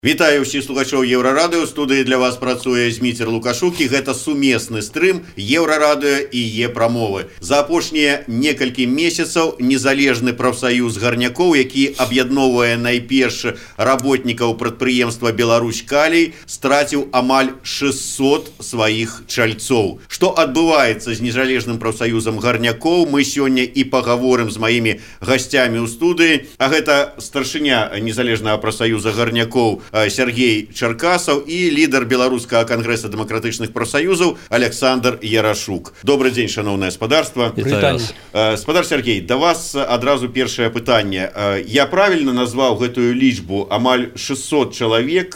Вітаю ўсіх слухачоў Еўрарадыё. Студыі для вас працуе Зміцер Лукашук, і гэта сумесны стрым Еўрарадыё і Е-прамовы. За апошнія некалькі месяцаў незалежны прафсаюз гарнякоў, які аб'ядноўвае найперш работнікаў прадпрыемства «Беларусь-Калій», страціў амаль 600 сваіх чальцоў. Што адбываецца з незалежным прафсаюзам гарнякоў, мы сёння і пагаворым з маімі гасцямі ў студыі. А гэта старшыня незалежнага прафсаюза гарнякоў Сергей Черкасов и лидер Белорусского конгресса демократичных профсоюзов Александр Ярашук. Добрый день, шановное господарство. Господар Сергей, до вас одразу первое питание. Я правильно назвал эту лічбу? Амаль 600 человек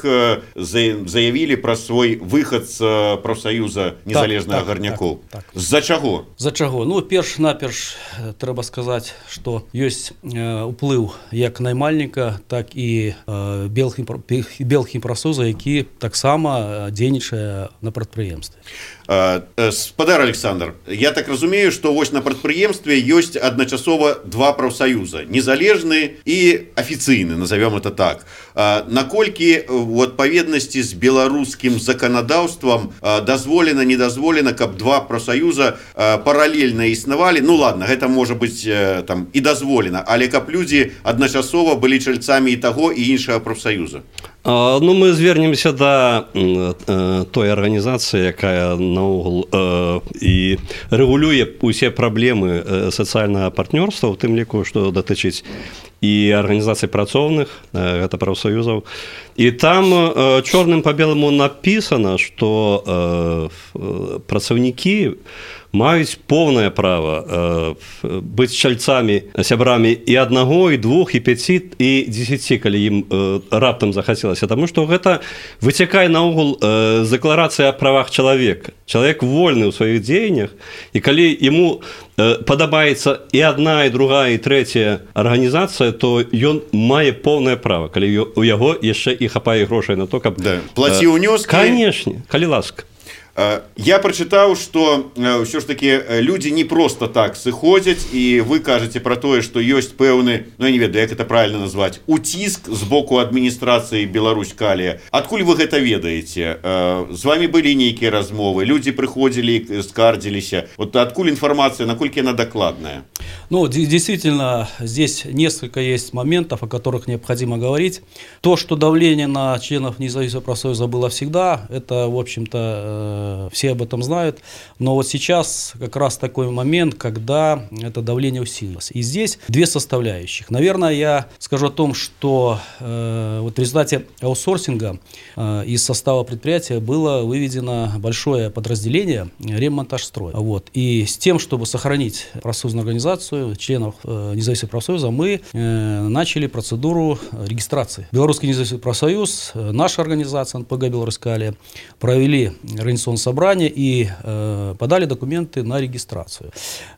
заявили про свой выход с профсоюза незалежных гарняков. За чего? За чего? Ну, перш-наперш треба сказать, что есть уплыв як наймальника, так и белхімпрафсоюза, які таксама дзейнічае на прадпрыемстве. Спадар Александр, я так разумею, что вось на прадпрыемстве ёсць адначасова два прафсаюза, незалежны і афіцыйны, назовем это так. Наколькі у адпаведнасці з беларускім заканадаўствам дазволена, не дазволена, каб два прафсаюза паралельна існавалі? Ну ладно, гэта можа быць там і дазволена, але каб людзі адначасова былі чальцамі і таго і іншага прафсаюза. Ну, мы звернемся да той арганізацыі, якая наогул і рэгулюе усе праблемы сацыяльнага партнёрства, у тым ліку, што датычыць і арганізацый працоўных, гэта прафсаюзаў. І там чорным па беламу напісана, што працаўнікі маюць поўнае права быць чальцамі, сябрамі і аднаго, і двух, і 5, і 10, калі ім раптам захацелася. Таму што гэта выцякае наогул з дэкларацыі аб правах чалавека. Чалавек вольны ў сваіх дзеяннях, і калі яму падабаецца і адна, і другая, і трэцяя арганізацыя, то ён мае поўнае права, калі у яго яшчэ і хапае грошай на то, каб... Плаці ўнёскі? Канешне, калі ласка. Я прочитал, что все ж таки люди не просто так сыходзяць, и вы кажете про тое, что есть пэўны, ну я не ведаю, як это правильно назвать, уціск з боку адміністрацыі Беларусь-Калія. Адкуль вы гэта ведаеце? З вами были нейкія размовы, люди приходили, скардзіліся. Вот откуль информация, наколькі она докладная? Ну, действительно, здесь несколько есть моментов, о которых необходимо говорить. То, что давление на членов независимого профсоюза было всегда, это, в общем-то, все об этом знают, но вот сейчас как раз такой момент, когда это давление усилилось. И здесь две составляющих. Наверное, я скажу о том, что вот в результате аутсорсинга из состава предприятия было выведено большое подразделение Реммонтажстрой. Вот. И с тем, чтобы сохранить профсоюзную организацию, членов независимого профсоюза, мы начали процедуру регистрации. Белорусский независимый профсоюз, наша организация НПГ «Беларусь-Калия» провели организационное собрание и подали документы на регистрацию.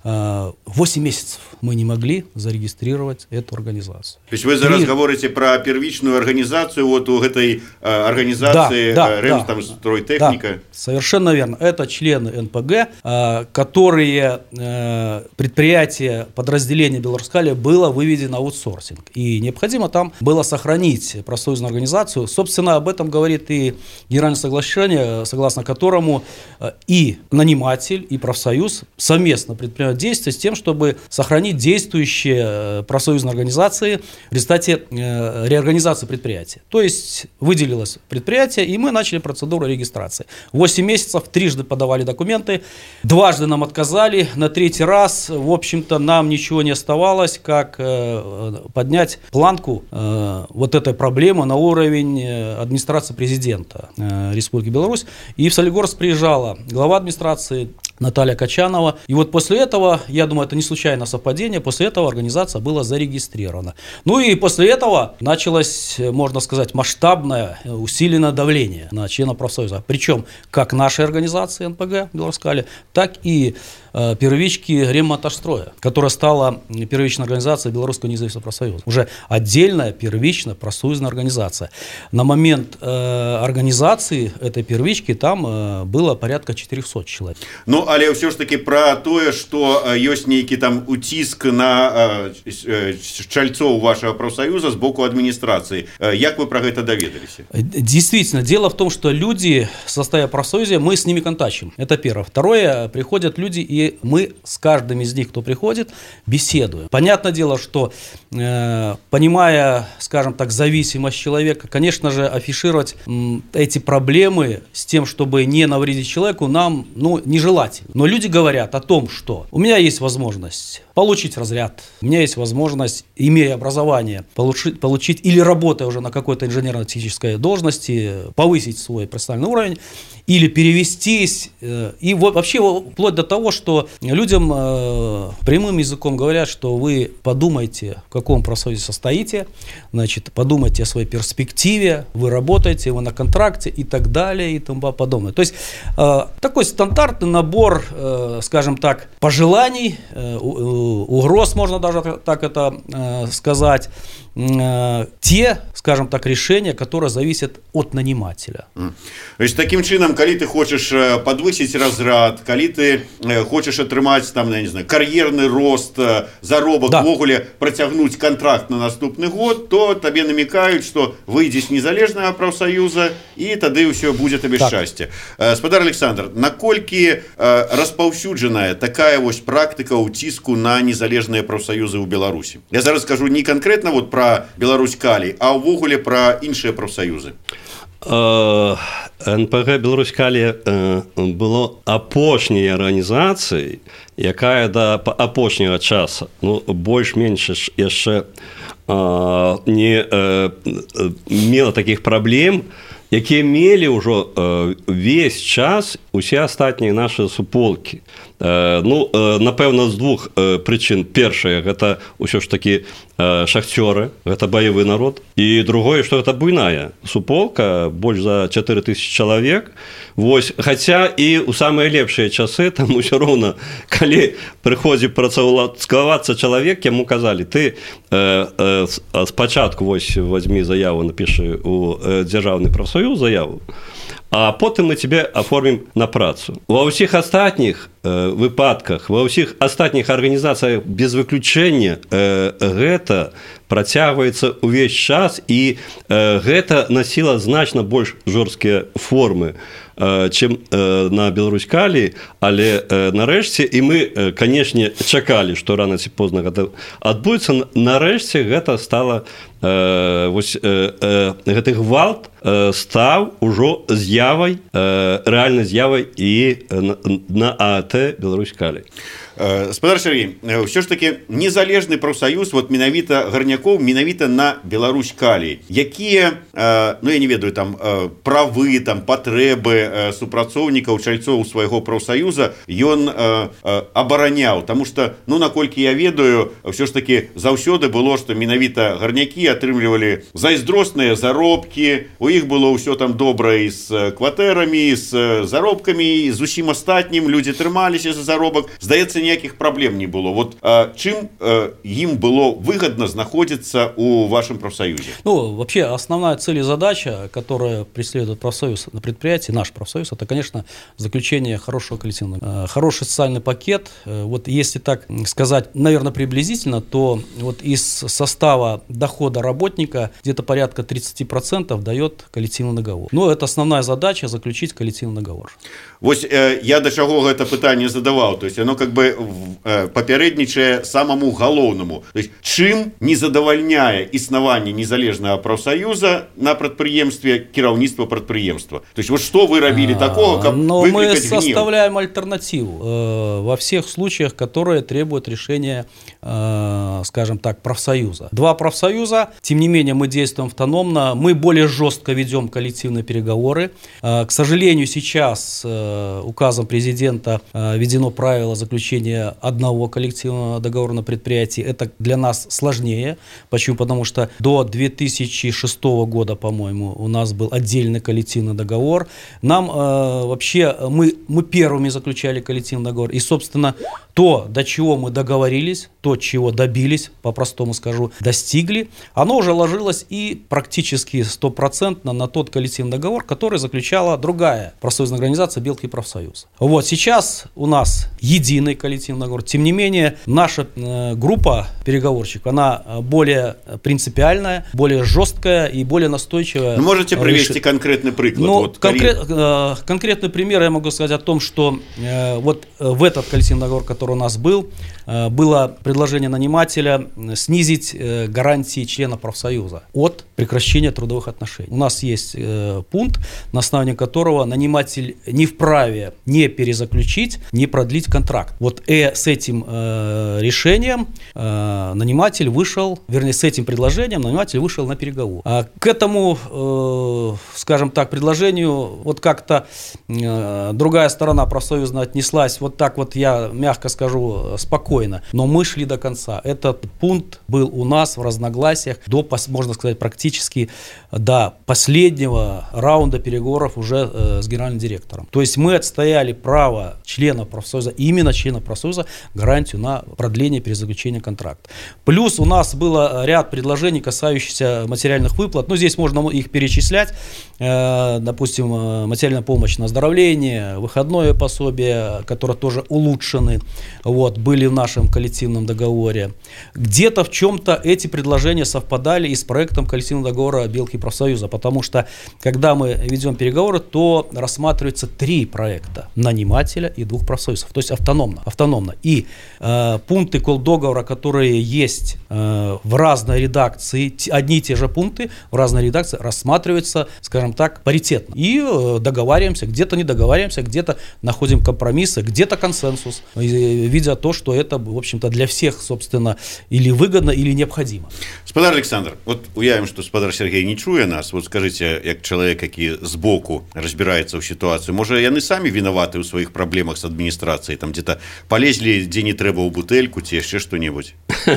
8 месяцев мы не могли зарегистрировать эту организацию. То есть вы зараз говорите про первичную организацию, вот у этой организации Ремстройтехника? Да, совершенно верно. Это члены НПГ, которые предприятие, подразделение Беларусь-Калия было выведено в аутсорсинг. И необходимо там было сохранить профсоюзную организацию. Собственно, об этом говорит и Генеральное соглашение, согласно которому и наниматель, и профсоюз совместно предпринимают действия с тем, чтобы сохранить действующие профсоюзные организации в результате реорганизации предприятия. То есть выделилось предприятие, и мы начали процедуру регистрации. 8 месяцев, трижды подавали документы, дважды нам отказали, на третий раз, в общем-то, нам ничего не оставалось, как поднять планку вот этой проблемы на уровень администрации президента Республики Беларусь. И в Солигорск приезжала глава администрации Наталья Качанова. И вот после этого, я думаю, это не случайное совпадение, после этого организация была зарегистрирована. Ну и после этого началось, можно сказать, масштабное, усиленное давление на членов профсоюза. Причем как нашей организации НПГ «Беларусь-Калия», так и первички Реммонтажстроя, которая стала первичной организацией Белорусского независимого профсоюза. Уже отдельная первичная профсоюзная организация. На момент организации этой первички там было порядка 400 человек. Ну, але все ж таки про тое, что ёсць нейкі там уціск на чальцоў вашего профсоюза с боку администрации. Як вы про это доведались? Действительно, дело в том, что люди, состоя в профсоюзе, мы с ними контачим. Это первое. Второе, приходят люди, и мы с каждым из них, кто приходит, беседуем. Понятное дело, что, понимая, скажем так, зависимость человека, конечно же, афишировать эти проблемы с тем, чтобы не навредить человеку, нам нежелательно. Но люди говорят о том, что у меня есть возможность получить разряд, у меня есть возможность, имея образование, получить или работая уже на какой-то инженерно-технической должности, повысить свой профессиональный уровень, или перевестись. И вообще вплоть до того, что людям прямым языком говорят, что вы подумайте, в каком профсоюзе состоите, значит, подумайте о своей перспективе, вы работаете, вы на контракте и так далее и тому подобное. То есть такой стандартный набор, скажем так, пожеланий, угроз, можно даже так это сказать, те, скажем так, решения, которые зависят от нанимателя. То есть таким чином, калі ты хочешь подвысить разряд, калі ты хочешь атрымаць там, я не знаю, кар'ерный рост, заробок, ввогуле протягнуть контракт на наступный год, то тебе намекают, что выйдешь з незалежнага профсоюза и тады все будет тебе счастье. Спадар Александр, наколькі распаўсюджаная такая вось практика уціску на незалежныя профсоюзы ў Беларусі? Я зараз скажу не конкретно вот про Беларусь Калій, а ўвогуле про іншыя профсоюзы. НПГ Беларусь Калій было апошняй арганізацыяй, якая да апошняга часу больш-менш яшчэ не мела такіх праблем, якія мелі ўжо весь час усе астатнія нашы суполкі. Напэўна, з двух прычын. Першае, гэта ўсё ж такі шахцёры, гэта баявы народ. І другое, што гэта буйная суполка, больш за 4000 чалавек. Вось, хаця і ў самыя лепшыя часы, там усё роўна, калі прыходзіць працавацца чалавек, яму казалі, ты спачатку вось возьми заяву, напішы ў дзяржаўны прафсоюз заяву, а потым мы тебе оформим на працу. Ва ўсіх астатніх выпадках, ва ўсіх астатніх арганізацыях без выключэння гэта працягваецца ўвесь час, і гэта насіла значна больш жорсткія формы, чым на Беларусь Калій, але нарэшце, і мы, канешне, чакалі, што рана ці позна гэта адбудзецца, нарэшце гэта стала, вось гэты гвалт стаў ужо з'явай, рэальнай з'явай і на ААТ Беларусь Калій. Спадар Сергей, все ж таки незалежны профсоюз, вот менавіта гарнякоў, менавіта на Беларусь Калій. Якія, я не ведаю, там правы, там патрэбы супрацоўнікаў, чальцоў свайго профсоюза ён абараняў, таму што, наколькі я ведаю, все ж таки заўсёды было, што менавіта гарнякі атрымлівалі зайздросныя заробкі, у іх было ўсё там добра і з кватэрамі, з заробкамі, і з усім астатнім, людзі трымаліся за заробак. Здаецца, никаких проблем не было. Вот чем им было выгодно находиться у вашем профсоюзе? Вообще основная цель и задача, которая преследует профсоюз на предприятии, наш профсоюз, это, конечно, заключение хорошего коллективного, хороший социальный пакет. Вот если так сказать, наверное, приблизительно, то вот из состава дохода работника где-то порядка 30% дает коллективный договор. Это основная задача — заключить коллективный договор. Вот я до чего это пытание задавал, то есть оно как бы папярэднічае самому галоўнаму. То есть чым не задавальняе існаванне незалежнага профсоюза на прадпрыемстве кіраўніцтва прадпрыемства? То есть вот что вы рабілі такого, как мы составляем альтернативу во всех случаях, которые требуют решения, скажем так, профсоюза. Два профсоюза, тем не менее мы действуем автономно, мы более жестко ведем коллективные переговоры. К сожалению, сейчас указом президента введено правило заключения заключения одного коллективного договора на предприятии. Это для нас сложнее. Почему? Потому что до 2006 года, по-моему, у нас был отдельный коллективный договор. Нам вообще, мы первыми заключали коллективный договор. И, собственно, то, до чего мы договорились, то, чего добились, по-простому скажу, достигли, оно уже ложилось и практически 100% на тот коллективный договор, который заключала другая профсоюзная организация «Белый профсоюз». Вот сейчас у нас единый коллективный договор. Тем не менее, наша группа переговорщиков, она более принципиальная, более жесткая и более настойчивая. Можете привести конкретный приклад? Ну, вот, конкретный пример я могу сказать о том, что вот в этот коллективный договор, который у нас был, было предложение нанимателя снизить гарантии члена профсоюза от прекращения трудовых отношений. У нас есть пункт, на основании которого наниматель не вправе не перезаключить, не продлить контракт. Вот с этим решением наниматель вышел, вернее, с этим предложением наниматель вышел на переговоры. К этому, скажем так, предложению вот как-то другая сторона профсоюзная отнеслась, вот так вот я мягко скажу, спокойно. Но мы шли до конца. Этот пункт был у нас в разногласиях до, можно сказать, практически до последнего раунда переговоров уже с генеральным директором. То есть мы отстояли право члена профсоюза, именно члена профсоюза, гарантию на продление перезаключения контракта. Плюс у нас было ряд предложений, касающихся материальных выплат. Ну, здесь можно их перечислять. Допустим, материальная помощь на оздоровление, выходное пособие, которые тоже улучшены, вот, были в нашем коллективном договоре. Где-то в чем-то эти предложения совпадали и с проектом коллективного договора «Белый профсоюза», потому что, когда мы ведем переговоры, то рассматривается 3 проекта нанимателя и 2 профсоюзов, то есть автономно. И пункты колдоговора, которые есть в разной редакции, одни и те же пункты в разной редакции рассматриваются, скажем так, паритетно. И договариваемся, где-то не договариваемся, где-то находим компромиссы, где-то консенсус, видя то, что это, в общем-то, для всех, собственно, или выгодно, или необходимо. Спадар Александр, вот уявим, что спадар Сергей не чуе нас, вот скажите, як человек, який сбоку разбирается в ситуацию, может, яны сами виноваты в своих проблемах с администрацией, там где-то полезли, где не треба у бутельку, те еще что-нибудь?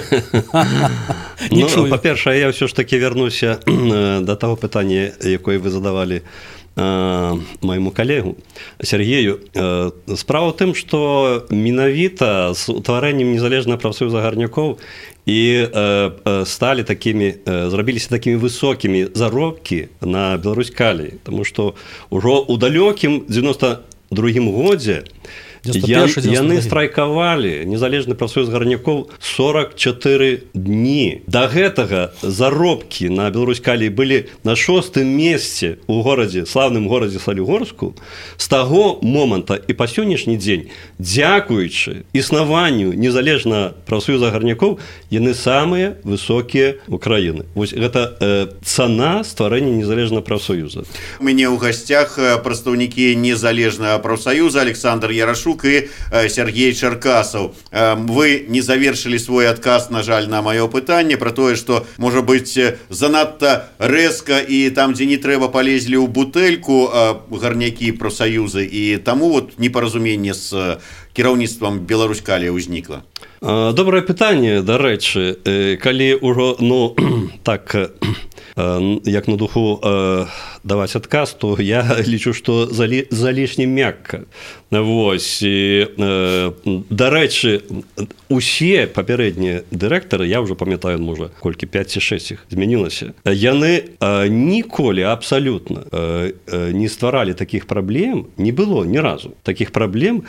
Ну, по-перше, я все ж таки вернуся до того питання, яке ви задавали моему коллегу Сергею. Справа в тым, што менавіта з утварэннем незалежнага прафсоюза гарнякоў і сталі такімі, зрабіліся такімі высокімі заробкі на Беларусь-Калій, таму што ўжо ў далёкім 92-м годзе яны страйкавалі, незалежны прафсоюз гарнякоў, 44 дні. Да гэтага заробкі на Беларусь-Калій былі на 6-м месцы ў горадзе, славным горадзе Салігорску. З таго моманта і па сённяшні дзень, дзякуючы існаванню незалежнага прафсоюза гарнякоў, яны самыя высокія ў краіны. Вось гэта цана стварэння незалежнага прафсоюза. У мяне ў гасцях прадстаўнікі незалежнага прафсоюза Александр Ярашук и Сергей Черкасов. Вы не завершили свой отказ, на жаль, на мое пытанне про то, что, может быть, занадто резко и там, где не треба, полезли у бутельку гарняки профсоюзы, и тому вот непоразумение с кіраўніцтвам Беларусь-Калія ўзнікла? Добрае пытанне, дарэчы, калі ўжо, ну, так, як на духу даваць адказ, то я лічу, што залішне мякка. Вось, дарэчы, усе папярэднія дырэктары, я ўжо памятаю, можа, колькі 5 ці 6 іх змянілася, яны ніколі абсалютна не стваралі такіх праблем, не было ні разу такіх праблем,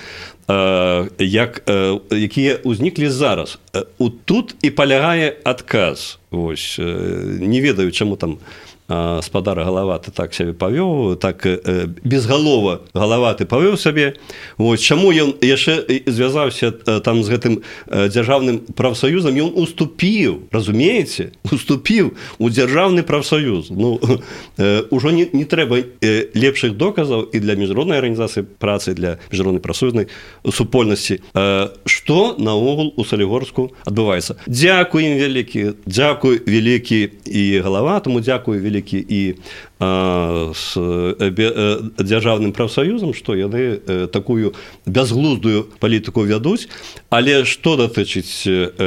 якія ўзніклі зараз. Тут і палягае адказ. Вось, не ведаю, чаму там спадар Галаваты так сябе павёў, так безгалова Галаваты павёў сябе. Вось, чаму ён яшчэ звязаўся там з гэтым дзяржаўным прафсаюзам, ён уступіў, разумееце, уступіў у дзяржаўны прафсаюз. Ну, ужо не трэба лепшых доказаў і для міжнароднай арганізацыі працы, для міжнароднай прафсаюзнай супольнасці. Што наогул у Салігорску адбываецца? Дзякуй ім вялікі, дзякуй вялікі і Галаватаму, дзякуй вялікі і з дзяржаўным прафсаюзам, што яны такую бязглуздую палітыку вядуць, але што датычыць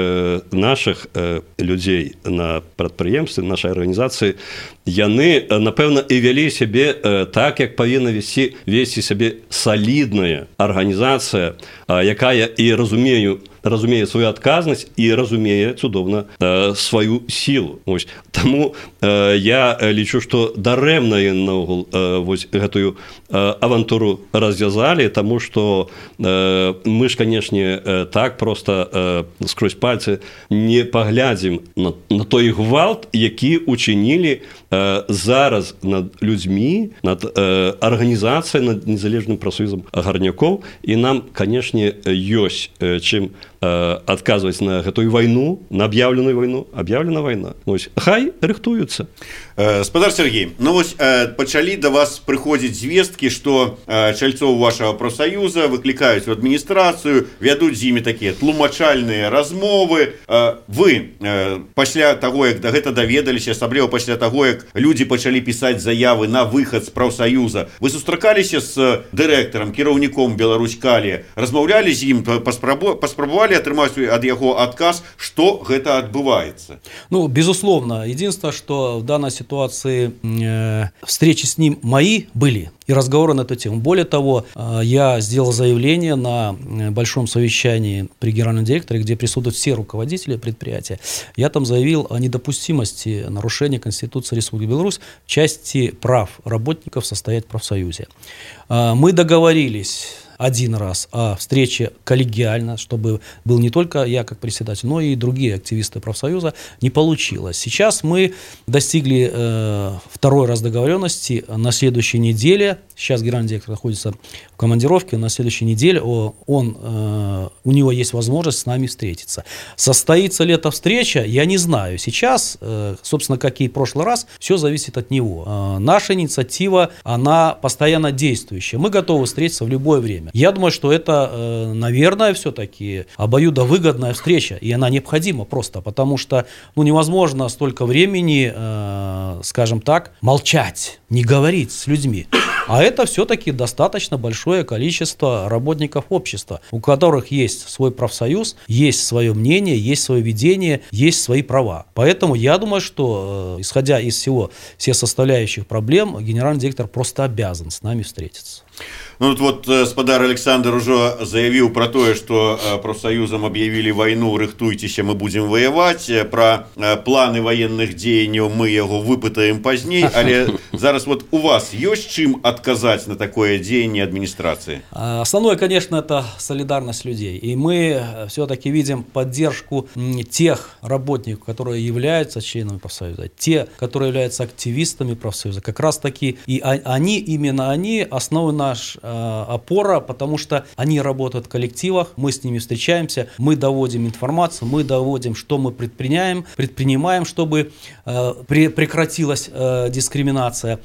нашых людзей на прадпрыемстве, нашай арганізацыі, яны, напэўна, і вялі сябе так, як павінна весці сябе салідная арганізацыя, якая і разумее свою адказнасць і разумее цудоўна сваю сілу. Таму я лічу, што дарэмна наогул гэтую авантуру развязалі, таму што мы ж, канешне, так проста скрозь пальцы не паглядзім на той гвалт, які учынілі зараз над людзьмі, над арганізацыяй, над незалежным прафсаюзам гарнякоў, і нам, канешне, ёсць чым адказваць на гэтую вайну, на аб'яўленую вайну. Аб'яўлена вайна. Хай рыхтуюцца. Спадар Сергей, пачалі да вас прыходзіць звесткі, што чальцоў вашага прафсаюза выклікаюць у адміністрацыю, вядуць з імі такія тлумачальныя размовы. Вы пасля таго, як да гэта даведаліся, асабліва пасля таго, як людзі пачалі пісаць заявы на выхад з прафсаюза, вы сустракаліся з дырэктарам, кіраўніком Беларуськалі, размаўлялі з ім, паспрабавалі атрымаць ад яго адказ, што гэта адбываецца? Безусловно. Единственное, что в данной ситуации встречи с ним мои были и разговоры на эту тему. Более того, я сделал заявление на большом совещании при генеральном директоре, где присутствуют все руководители предприятия. Я там заявил о недопустимости нарушения Конституции Республики Беларусь в части прав работников состоять в профсоюзе. Мы договорились один раз о встрече коллегиально, чтобы был не только я как председатель, но и другие активисты профсоюза. Не получилось. Сейчас мы достигли второй раз договоренности на следующей неделе. Сейчас генеральный директор находится в командировке. На следующей неделе у него есть возможность с нами встретиться. Состоится ли эта встреча, я не знаю. Сейчас, собственно, как и в прошлый раз, все зависит от него. Наша инициатива, она постоянно действующая. Мы готовы встретиться в любое время. Я думаю, что это, наверное, все-таки обоюдовыгодная встреча, и она необходима просто, потому что невозможно столько времени, скажем так, молчать, не говорить с людьми. А это все-таки достаточно большое количество работников общества, у которых есть свой профсоюз, есть свое мнение, есть свое видение, есть свои права. Поэтому я думаю, что, исходя из всех составляющих проблем, генеральный директор просто обязан с нами встретиться. Спадар Александр уже заявил про то, что профсоюзам объявили войну, рыхтуйтесь, мы будем воевать. Про планы военных деяний мы его выпытаем позднее. Але зараз у вас есть чем отказать на такое деяние администрации? Основное, конечно, это солидарность людей. И мы все-таки видим поддержку тех работников, которые являются членами профсоюза, те, которые являются активистами профсоюза. Как раз таки и именно они основа наша опора, потому что они работают в коллективах, мы с ними встречаемся, мы доводим информацию, мы доводим, что мы предпринимаем, чтобы прекратилась дискриминация.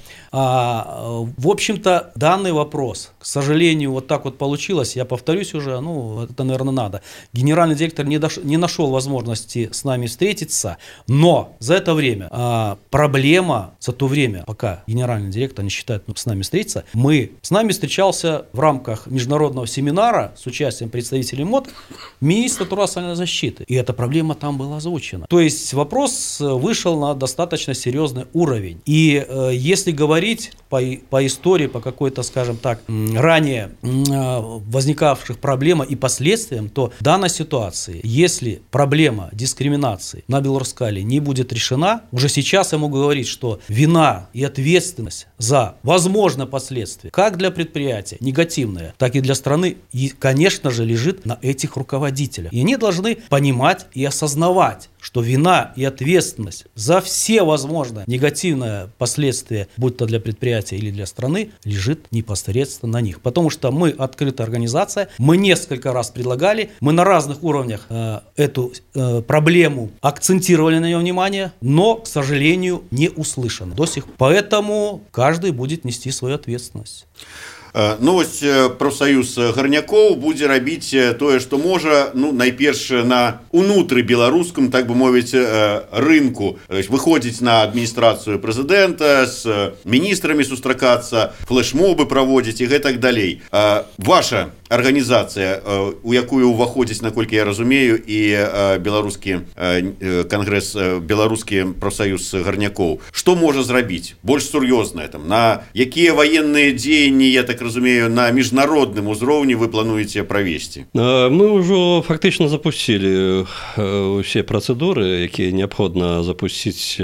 В общем-то, данный вопрос, к сожалению, вот так вот получилось, я повторюсь уже, это, наверное, надо. Генеральный директор не нашел возможности с нами встретиться, но за это время проблема, за то время, пока генеральный директор не считает с нами встретиться, с нами встречался в рамках международного семинара с участием представителей МОД министр труда и социальной защиты. И эта проблема там была озвучена. То есть вопрос вышел на достаточно серьезный уровень. И если говорить по истории, по какой-то, скажем так, ранее возникавших проблемам и последствиям, то в данной ситуации, если проблема дискриминации на Белорусскале не будет решена, уже сейчас я могу говорить, что вина и ответственность за возможные последствия, как для предприятия, негативная, так и для страны, и, конечно же, лежит на этих руководителях. И они должны понимать и осознавать, что вина и ответственность за все возможные негативные последствия, будь то для предприятия или для страны, лежит непосредственно на них. Потому что мы открытая организация, мы несколько раз предлагали, мы на разных уровнях эту проблему акцентировали на нее внимание, но, к сожалению, не услышано до сих пор. Поэтому каждый будет нести свою ответственность. Ну вось прафсаюз гарнякоў будзе рабіць тое, што можа, ну найперш на унутры беларускам, так бы мовіць, рынку, выходзіць на адміністрацыю прэзідэнта, з міністрамі сустракацца, флешмобы праводзіць і гэтак далей. Ваша арганізацыя, у якую ўваходзіць, наколькі я разумею, і беларускі кангрэс, беларускі прафсаюз гарнякоў, што можа зрабіць больш сур'ёзнае, там, на якія ваенныя дзеянні, я так разумею, на міжнародным узроўні вы плануеце правесці? Мы ўжо фактычна запусцілі усе працэдуры, якія неабходна запусціць.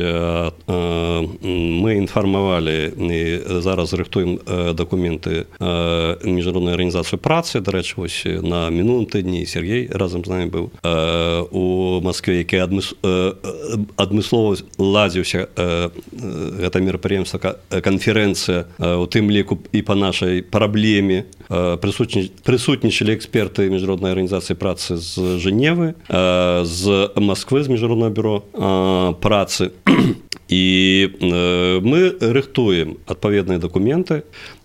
Мы інфармавалі і зараз рыхтуем дакументы міжнароднай арганізацыі працы. Дарэчы, вось на мінулым тыдні Сергей разам з намі быў у Маскве, які адмыслова ладзіўся гэта мерапрыемства, канферэнцыя, у тым ліку і па нашай праблеме. Прысутнічалі эксперты міжнароднай арганізацыі працы з Женевы, з Масквы, з міжнароднага бюро працы. І мы рыхтуем адпаведныя дакументы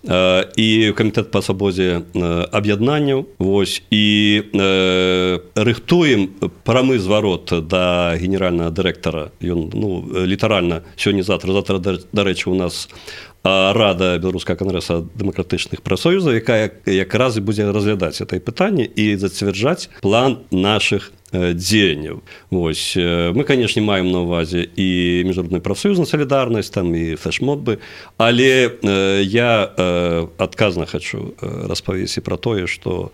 і камітэт па свабодзе аб'яднанняў, вось, і рыхтуем прамы зварот да генеральнага дырэктара. Ён, ну, літаральна сёння-завтра, дарэчы, у нас Рада Беларускага кангрэса дэмакратычных прафсаюзаў, якая якраз і будзе разглядаць гэта пытанне і зацвярджаць план нашых дзеянняў. Вось. Мы, канешне, маем на ўвазе і міжнародную прафсаюзную салідарнасць, там і флешмобы, але я адказна хачу распавесці пра тое, што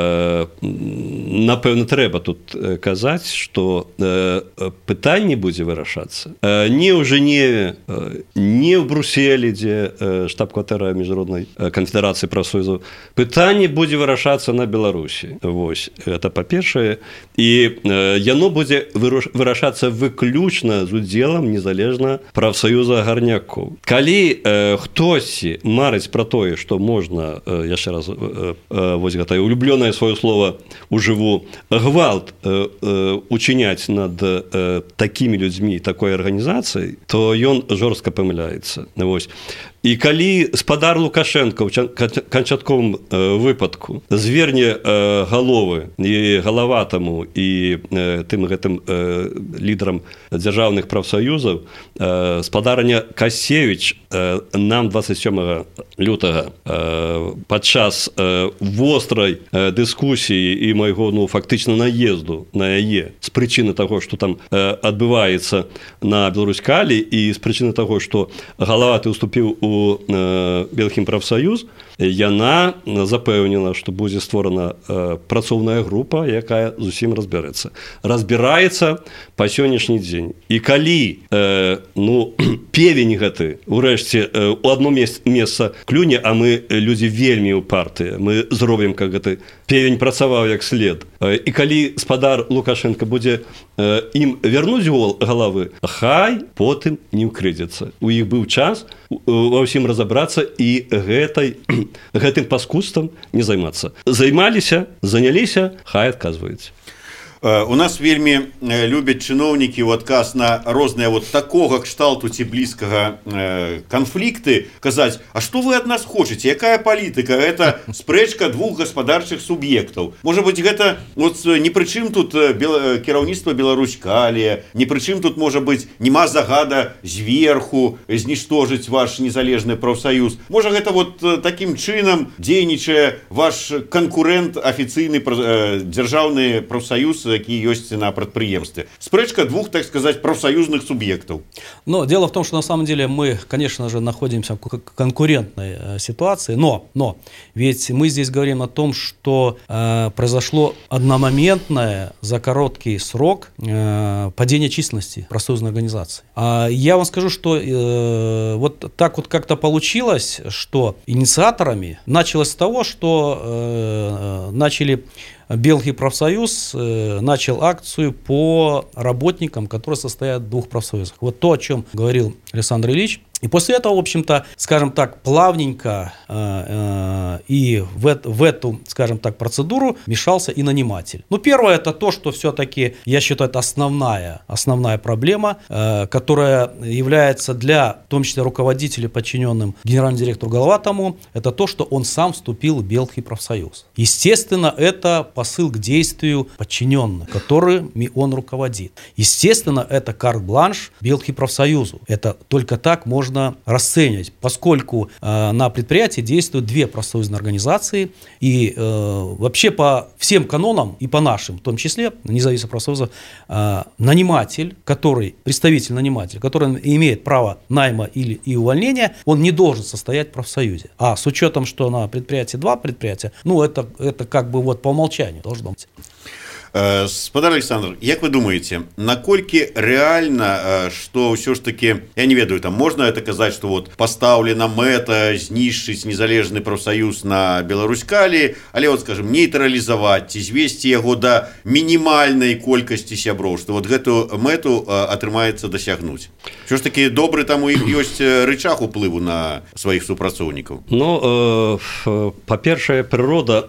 напэўна трэба тут казаць, што пытанне будзе вырашацца не ў Женеве, не ў Бруселі, дзе штаб-кватэра міжнароднай канфедэрацыі прафсаюзаў. Пытанне будзе вырашацца на Беларусі. Вось. Гэта па-першае. І яно будзе вырашацца выключна з удзелам незалежна прафсаюза гарнякоў. Калі хтосьці марыць пра тое, што можна, яшчэ раз, вось гэтае улюблёнае сваё слова ужыву, гвалт учыняць над такімі людзьмі, такой арганізацыяй, то ён жорстка памыляецца. Вось. І калі спадар Лукашенко ў канчатковым выпадку зверне галовы і галаватаму і тым гэтым лідарам дзяржаўных прафсаюзаў, спадарня Касевіч нам 27 лютага падчас вострай дыскусіі і майго, ну, фактычна наезду на яе з прычыны таго, што там адбываецца на Беларуськалі, і з прычыны таго, што галаваты уступіў у Белхім прафсаюз, яна запэўнила, што будзе створана працоўная група, якая зусім разбярэцца. Разбіраецца па сённяшні дзень. І калі певень гэты урэшце у одно месца клюне, а мы людзі вельмі упартыя, мы зробім, как гэты певень працаваў як след. І калі спадар Лукашенко будзе ім вярнуць галавы, хай потым не ўкрыдзецца. У іх быў час ва ўсім разабрацца і гэтым паскудствам не займацца. Займаліся, заняліся, хай адказваюць. У нас вельмі любяць чыноўнікі ў адказ на розныя вот такога кшталту ці блізкага канфлікты казаць: а што вы ад нас хочаце, якая палітыка, гэта спрэчка двух гаспадарчых суб'ектаў. Можа быць, гэта вот ні пры чым тут кіраўніцтва Беларуськалі, ні пры чым тут, можа быць, нема загада зверху зніштожыць ваш незалежны прафсаюз. Можа, гэта вот такім чынам дзейнічае ваш канкурэнт, афіцыйны дзяржаўны прафсаюз, які ёсць на прадпрыемстве. Спрэчка двух, так сказать, профсоюзных субъектов. Но дело в том, что на самом деле мы, конечно же, находимся в конкурентной ситуации, но ведь мы здесь говорим о том, что произошло одномоментное за короткий срок падение численности профсоюзной организации. Я вам скажу, что вот так вот как-то получилось, что инициаторами началось с того, что Белгий профсоюз начал акцию по работникам, которые состоят в двух профсоюзах. Вот то, о чем говорил Александр Ильич, И после этого, в общем-то, скажем так, плавненько и в эту, скажем так, процедуру вмешался и наниматель. Ну, первое, это то, что все-таки, я считаю, это основная проблема, которая является для, в том числе, руководителей, подчиненным генеральному директору Головатому, это то, что он сам вступил в Белый профсоюз. Естественно, это посыл к действию подчиненных, которыми он руководит. Естественно, это карт-бланш Белый профсоюзу. Это только так можно расценивать, поскольку на предприятии действуют две профсоюзные организации, и вообще по всем канонам, и по нашим, в том числе, независимого профсоюза, представитель наниматель, который имеет право найма и увольнения, он не должен состоять в профсоюзе. А с учетом, что на предприятии два предприятия, ну это как бы вот по умолчанию должно быть. Спадар Александр, як вы думаете, наколькі реально, что все ж таки, я не ведаю, там можно это казать, что вот поставлена мэта знішчыць незалежны профсоюз на Беларускалі, але вот, скажем, нейтралізаваць, звесці яго до минимальной колькасці сяброў, что вот гэту мэту атрымаецца дасягнуць. Все ж таки добры там у іх ёсць рычаг уплыву на сваіх супрацоўнікаў? Ну, па-першае, прырода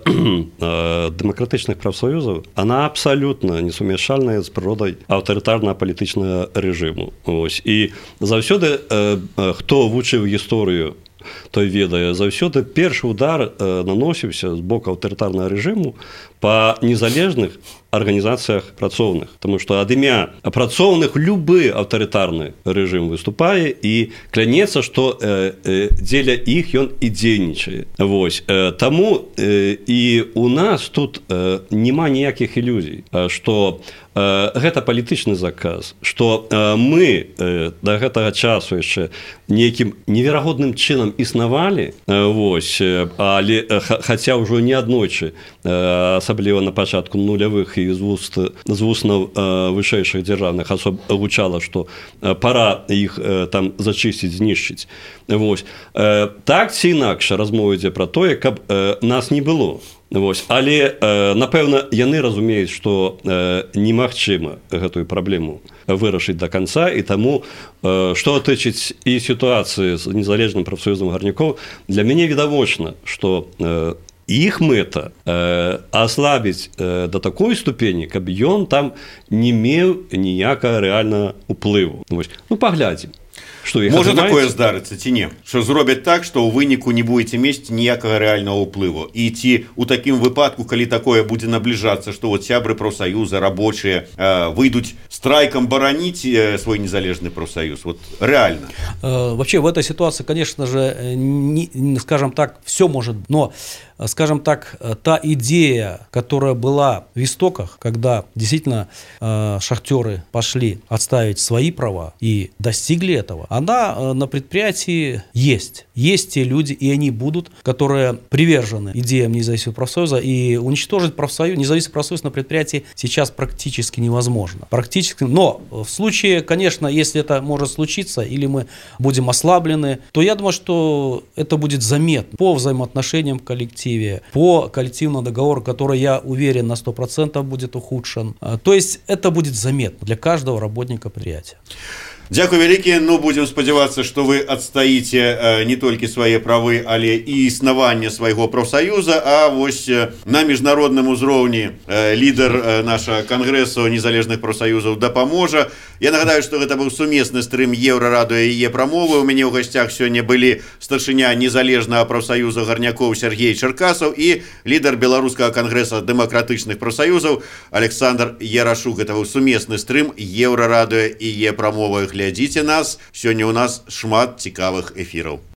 дэмакратычных прафсаюзаў, она абсолютно несумяшальная з прыродай аўтарытарнага палітычнага рэжыму. Ось. І заўсёды, хто вучыў гісторыю, той ведае, заўсёды першы удар наносіўся з боку аўтарытарнага рэжыму па незалежных арганізацыях працоўных, тому што ад імя працоўных любы аўтарытарны рэжым выступае і клянецца, што дзеля іх ён і дзейнічае. Вось. Таму і у нас тут няма ніякіх ілюзій, што гэта палітычны заказ, што мы да гэтага часу яшчэ нейкім неверагодным чынам існавалі, вось, але хаця ўжо не аднойчы, асабліва на пачатку нулявых і з вуснаў вышэйшых дзяржаўных асоб гучала, што пара іх там зачысціць, знішчыць. Вось. Так ці інакш размова ідзе пра тое, каб нас не было. Вось. Але, напэўна, яны разумеюць, што немагчыма гэтую праблему вырашыць да канца, і таму, што тычыць і сітуацыі з незалежным прафсаюзам гарнякоў, для мяне відавочна, што іх мэта аслабіць да такой ступені, каб ён там не меў ніякага рэальнага ўплыву. Ну, паглядзім. Можа такое здарыцца ці не, што зробяць так, што ў выніку не будете мець ніякага рэальнага ўплыву, і ці ў такім выпадку, калі такое будзе набліжацца, што вот сябры профсаюза, рабочыя выйдуць страйкам бараніць свой незалежны профсаюз, вот реально. Вообще в этой ситуации, конечно же, скажем так, все может, но, скажем так, та идея, которая была в истоках, когда действительно шахтеры пошли отстаивать свои права и достигли этого, она на предприятии есть. Есть те люди, и они будут, которые привержены идеям независимого профсоюза, и уничтожить профсоюз, независимый профсоюз на предприятии сейчас практически невозможно. Практически, но в случае, конечно, если это может случиться, или мы будем ослаблены, то я думаю, что это будет заметно по взаимоотношениям в коллективе, по коллективному договору, который, я уверен, на 100% будет ухудшен. То есть это будет заметно для каждого работника предприятия. Дзякуй вялікі. Ну, будзем спадзявацца, што вы адстаіце не толькі свае правы, але і існаванне свайго профсаюза, а вось на міжнародным узроўні лідар нашага кангрэсу незалежных профсаюзаў дапаможа. Я нагадаю, што гэта быў сумесны стрым Еўрарадыо і Е-прамовы. У мяне ў гасцях сёння былі старшыня незалежнага профсаюза гарнякоў Сергей Чаркасаў і лідар беларускага кангрэса дэмакратычных профсаюзаў Александр Ярашук. Гэта быў сумесны стрым Еўрарадыо і Е-прамовы. Глядзіце нас, сёння у нас шмат цікавых эфіраў.